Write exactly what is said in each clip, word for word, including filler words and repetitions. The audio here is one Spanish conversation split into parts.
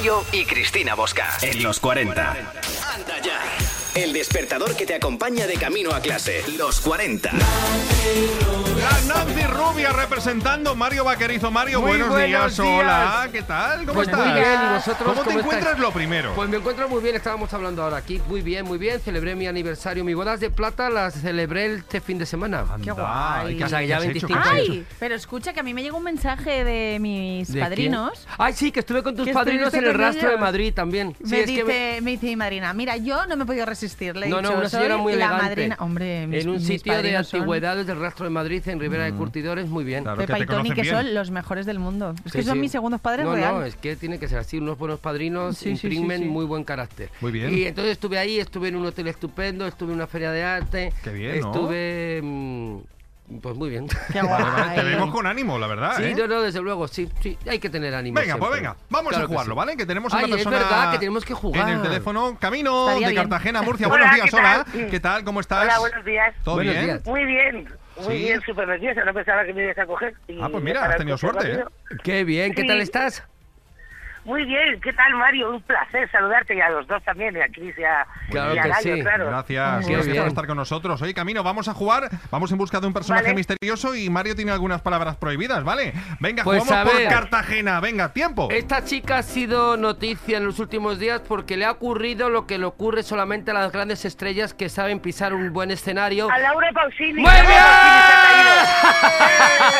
Mario y Cristina Bosca. En los cuarenta. Anda ya. El despertador que te acompaña de camino a clase. Los cuarenta. La Nancy Rubia representando Mario Vaquerizo. Mario, Muy buenos, buenos días. días. Hola, ¿qué tal? ¿Cómo Pues estás? muy bien, ¿y vosotros ¿Cómo te cómo encuentras estáis? lo primero? Pues me encuentro muy bien, estábamos hablando ahora aquí. Muy bien, muy bien. Celebré mi aniversario, mi bodas de plata, las celebré este fin de semana. Anda, guay. ¿y qué O sea, has- ya qué has hecho? veinticinco ¿Qué has años. hecho? Ay, pero escucha que a mí me llegó un mensaje de mis ¿De padrinos. quién? Ay, sí, que estuve con tus ¿Que padrinos estuviste en el con rastro de ellos? Madrid también. Sí, Me, es dice, que me dice mi madrina, mira, yo no me he podido resistir. Le he No, no, dicho, una señora soy muy la elegante. madrina. Hombre, mis, en un mis sitio de padrinos son antigüedades del rastro de Madrid, en Ribera de Curtidores, muy bien. Claro. que Pepa te y Tony, conocen que bien. son los mejores del mundo. Es que Sí, son sí. mis segundos padres no, real. No, es que tiene que ser así, unos buenos padrinos Sí, sí, sí, imprimen sí. muy buen carácter. Muy bien. Y entonces estuve ahí, estuve en un hotel estupendo, estuve en una feria de arte. Qué bien, ¿no? Estuve... mm, pues muy bien. Qué Vale, vale, te guay. vemos con ánimo, la verdad, Sí, ¿eh? no, no, desde luego, sí, sí, hay que tener ánimo. Venga, pues siempre. venga, vamos Claro a que jugarlo, sí. ¿vale? Que tenemos a Ay, una es persona verdad que tenemos que jugar. en el teléfono. Camino Estaría de bien. Cartagena, Murcia. Hola, Buenos días, ¿qué hola. tal? ¿Qué tal? ¿Cómo estás? Hola, buenos días. ¿Todo Buenos bien? días. Muy bien, muy ¿Sí? bien, súper nerviosa. No pensaba que me ibas a coger. y Ah, pues me mira, para has el tenido coche suerte, ¿eh? rápido. Qué bien, ¿qué Sí. tal estás? Muy bien, ¿qué tal, Mario? Un placer saludarte y a los dos también, y a Cris y a, Claro y a que Gallo, sí. claro. Gracias, Qué gracias bien. por estar con nosotros. Oye, Camino, vamos a jugar. Vamos en busca de un personaje Vale. misterioso y Mario tiene algunas palabras prohibidas, ¿vale? Venga, Pues jugamos a por ver. Cartagena. Venga, tiempo. Esta chica ha sido noticia en los últimos días porque le ha ocurrido lo que le ocurre solamente a las grandes estrellas que saben pisar un buen escenario. A Laura Pausini. ¡Muy Laura bien! Pausini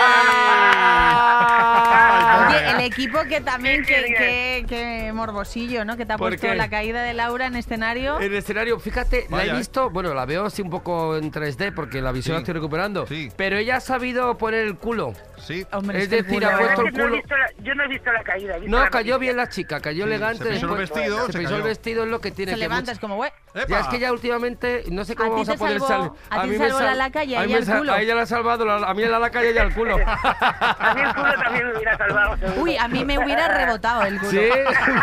Oye, el equipo que también, Qué que, bien. que, que morbosillo, ¿no? Que te ha ¿Por puesto qué? la caída de Laura en escenario. El escenario, fíjate, la Vaya, he ¿eh? visto, bueno, la veo así un poco en tres D porque la visión Sí, la estoy recuperando, sí. pero ella ha sabido poner el culo. Sí. Hombre, Es es que el decir, culo- ha La puesto verdad el es que no he culo. visto la- yo no he visto la caída. he visto No, la cayó noticia. bien la chica, cayó Sí, elegante. se pisó el después- vestido, se se pisó el cayó. vestido, es lo que tiene se que levanta, mucho- es como, güey. Ya ¡Epa! es que ya últimamente no sé cómo A ti vamos a te poder salvó- salir. a ti mí te me salvó la sal- laca y a mí ella me el sal- culo. A ella la ha salvado, la- a mí la laca y a ella el culo. A mí el culo también me hubiera salvado. seguro. Uy, a mí me hubiera rebotado el culo. Sí.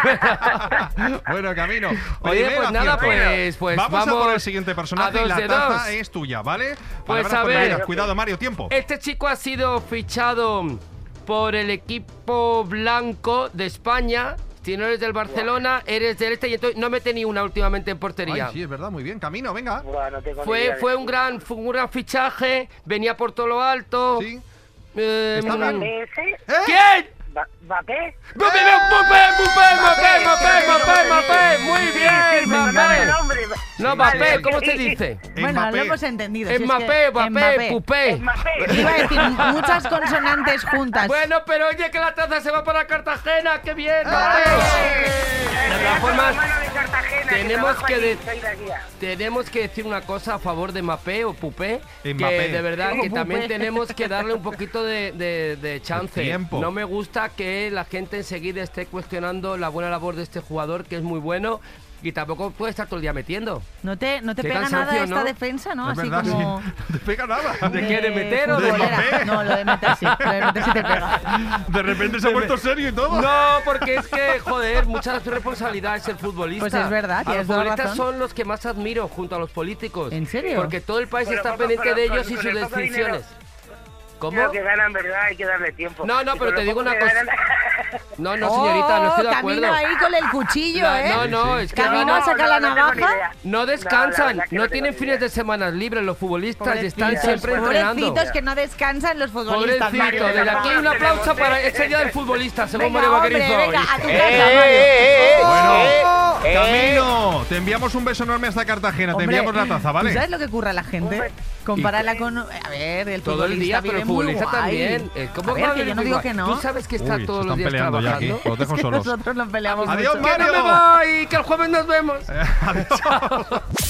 Bueno, Camino. Oye, primer pues nada, acierto. pues, pues vamos, a por vamos el siguiente a personaje y dos la de taza dos. es tuya, ¿vale? Pues Palabras a ver. prohibidas. Cuidado, Mario, tiempo. Este chico ha sido fichado por el equipo blanco de España. Si no eres del Barcelona, eres del este y entonces no mete ni una últimamente en portería. Ay, sí, es verdad, muy bien. Camino, venga. Buah, no tengo ni Fue, idea de fue eso. un gran, fue un gran fichaje, venía por todo lo alto. Sí. Eh, Está mm, bien. ¿Mbappé ese? ¿Eh? ¿Quién? Ba- ¿Mbappé? ¡Mbappé, Mbappé, Mbappé, Mbappé, Mbappé, Mbappé, Mbappé! ¡Muy Sí, bien, sí, me sonaba el Mbappé! nombre. No, Vale, Mbappé, ok. ¿cómo se dice? Bueno, Mbappé. lo hemos entendido. si es Mbappé, que- Mbappé, Pupé. Mbappé. Iba a decir muchas consonantes juntas. Bueno, pero oye, que la taza se va para Cartagena, ¡qué bien, ¡Eh! Mbappé! De todas formas, tenemos que de- de... Tenemos que decir una cosa a favor de Mbappé o Pupé, que Mbappé. de verdad que Pupé. también tenemos que darle un poquito de, de, de chance. De tiempo. No me gusta que la gente enseguida esté cuestionando la buena labor de este jugador, que es muy bueno, y tampoco puede estar todo el día metiendo. No te, no te Qué pega cansancio, nada esta ¿no? defensa, ¿no? Es Así verdad, como... sí. No te pega nada. ¿De qué? ¿De meter o de futbolera. Mbappé? No, lo de meter sí. Lo de meter sí te pega. De repente se ha puesto serio y todo. No, porque es que, joder, mucha responsabilidad es el futbolista. Pues es verdad, A tienes los toda la futbolistas razón. son los que más admiro junto a los políticos. ¿En serio? Porque todo el país Pero está con- pendiente con- de con- ellos y con sus el poco decisiones. dinero. ¿Cómo? Creo que ganan, ¿verdad? Hay que darle tiempo. No, no, Y pero con te lo digo poco una que cosa. ganan- No, no, señorita, no estoy de Oh, acuerdo. Camino ahí con el cuchillo, No, ¿eh? no, no, Sí, es que Camino no, a sacar la no tengo ni navaja. idea. no No, descansan, la verdad que no no tienen tengo ni fines idea. de semana libres los futbolistas y están Pobrecitos, siempre entrenando. pobrecitos que no descansan los futbolistas, Pobrecito, Mario. desde aquí un aplauso para Tenemos, ese día del futbolista, según Venga, Mario hombre, Vaquerizo. venga, a tu Eh, casa, eh, Mario. Bueno, Camino, te enviamos un beso enorme hasta Cartagena. Hombre, te enviamos la taza, ¿vale? ¿tú sabes lo que ocurre a la gente? Hombre. Compárala con... A ver, el Todo el futbolista día, pero el vive muy futbolista guay. también. Eh, ¿Cómo A ver, va a que yo vivir no digo igual? que no. Tú sabes que está Uy, se todos los están días peleando ya trabajando. aquí. Los dejo Es que solos. nosotros nos peleamos Adiós, mucho. ¡Que no me Mario. voy! ¡Que el jueves nos vemos! Adiós.